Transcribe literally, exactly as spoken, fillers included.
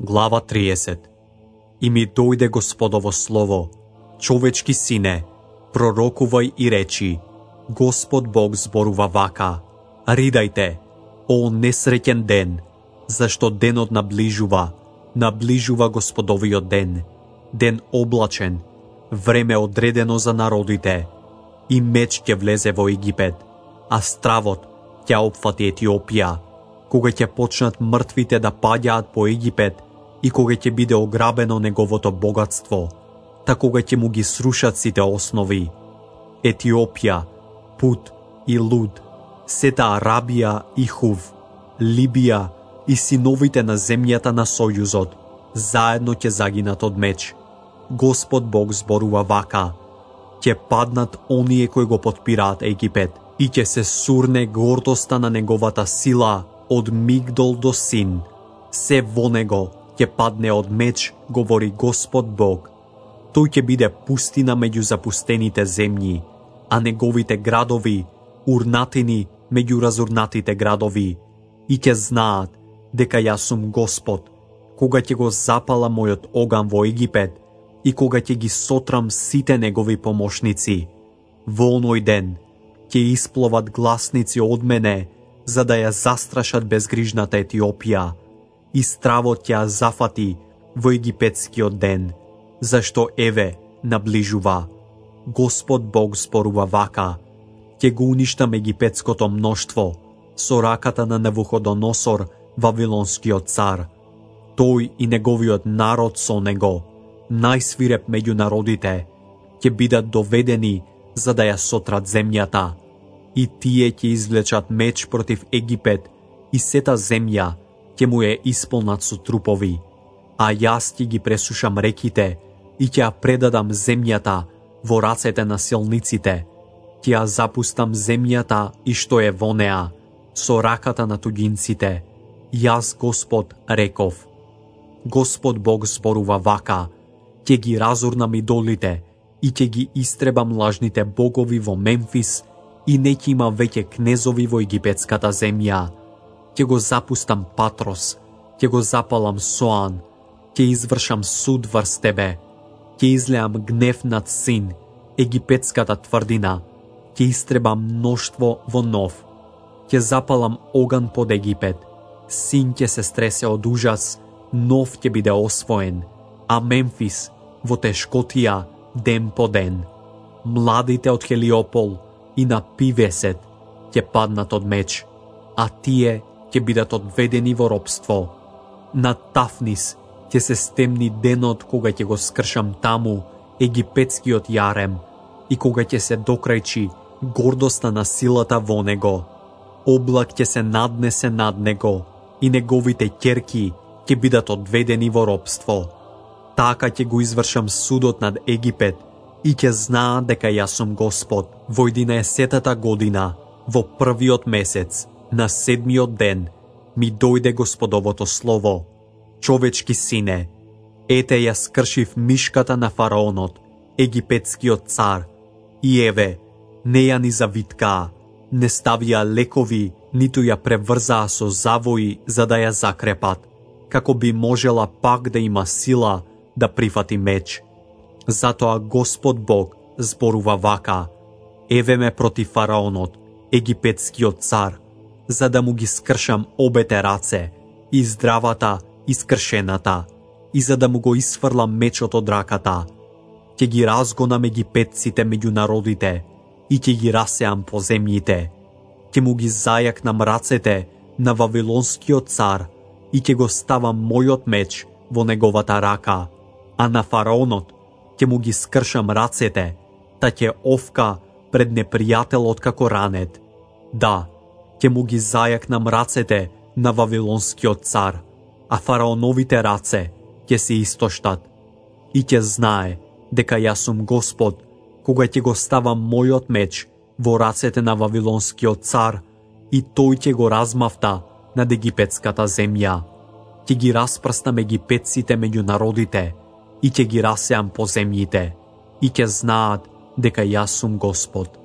Глава триесет. И ми дојде Господово слово: човечки сине, пророкувај и речи: Господ Бог зборува вака: Ридајте, о несреќен ден, зашто денот наближува, наближува Господовиот ден, ден облачен, време одредено за народите. И меч ќе влезе во Египет, а стравот ќе опфати Етиопија, кога ќе почнат мртвите да паѓаат по Египет и кога ќе биде ограбено неговото богатство, та кога ќе му ги срушат сите основи. Етиопија, Пут и Луд, сета Арабија и Хув, Либија и синовите на земјата на Сојузот, заедно ќе загинат од меч. Господ Бог зборува вака: ќе паднат оние кои го потпираат Египет и ќе се сурне гордоста на неговата сила од Мигдол до Син. Се во него ќе падне од меч, говори Господ Бог. Тој ќе биде пустина меѓу запустените земји, а неговите градови урнатини меѓу разурнатите градови. И ќе знаат дека јас сум Господ, кога ќе го запала мојот оган во Египет и кога ќе ги сотрам сите негови помошници. Во оној ден ќе испловат гласници од мене, за да ја застрашат безгрижната Етиопија, и стравот ќе ја зафати во египетскиот ден, зашто еве наближува. Господ Бог зборува вака: ќе го уништам египетското мноштво со раката на Навуходоносор, вавилонскиот цар. Тој и неговиот народ со него, најсвиреп меѓу народите, ќе бидат доведени за да ја сотрат земјата. И тие ќе извлечат меч против Египет и сета земја ќе му е исполнат со трупови. А јас ќе ги пресушам реките и ќе ја предадам земјата во рацете на силниците. Ќе ја запустам земјата и што е во неа со раката на туѓинците. Јас Господ реков. Господ Бог зборува вака: ќе ги разурнам идолите и ќе ги истребам лажните богови во Мемфис и не ќе има веќе кнезови во египетската земја. Ќе го запустам Патрос, ќе го запалам Соан, ќе извршам суд врз тебе, ќе излеам гнев над Син, египетската тврдина, ќе истребам мноштво во Нов, ќе запалам оган под Египет, Син ќе се стресе од ужас, Нов ќе биде освоен, а Мемфис во тешкотија ден по ден. Младите од Хелиопол и на Пивесет ќе паднат од меч, а тие ќе бидат одведени во робство. На Тафнис ќе се стемни денот кога ќе го скршам таму египетскиот јарем и кога ќе се докрајчи гордоста на силата во него. Облак ќе се наднесе над него и неговите ќерки ќе бидат одведени во робство. Така ќе го извршам судот над Египет и ќе знаат дека јас сум Господ. Во единаесетата година, во првиот месец, на седмиот ден, ми дојде Господовото слово: човечки сине, ете ја скршив мишката на фараонот, египетскиот цар, и еве, не ја ни завиткаа, не ставија лекови, ниту ја преврзаа со завои за да ја закрепат, како би можела пак да има сила да прифати меч. Затоа Господ Бог зборува вака: еве ме против фараонот, египетскиот цар, за да му ги скршам обете раце, и здравата и скршената, и за да му го исфрлам мечот од раката. Ќе ги разгонам египетците меѓу народите и ќе ги расеам по земјите. Ќе му ги зајакнам рацете на вавилонскиот цар и ќе го ставам мојот меч во неговата рака, а на фараонот ќе му ги скршам рацете, та ќе овка пред непријателот како ранет. Да, ќе му ги зајакнам рацете на вавилонскиот цар, а фараоновите раце ќе се истоштат. И ќе знае дека јас сум Господ, кога ќе го ставам мојот меч во рацете на вавилонскиот цар и тој ќе го размавта над египетската земја. Ќе ги распрстам египетците меѓу народите и ќе ги расеам по земјите, и ќе знаат дека јас сум Господ.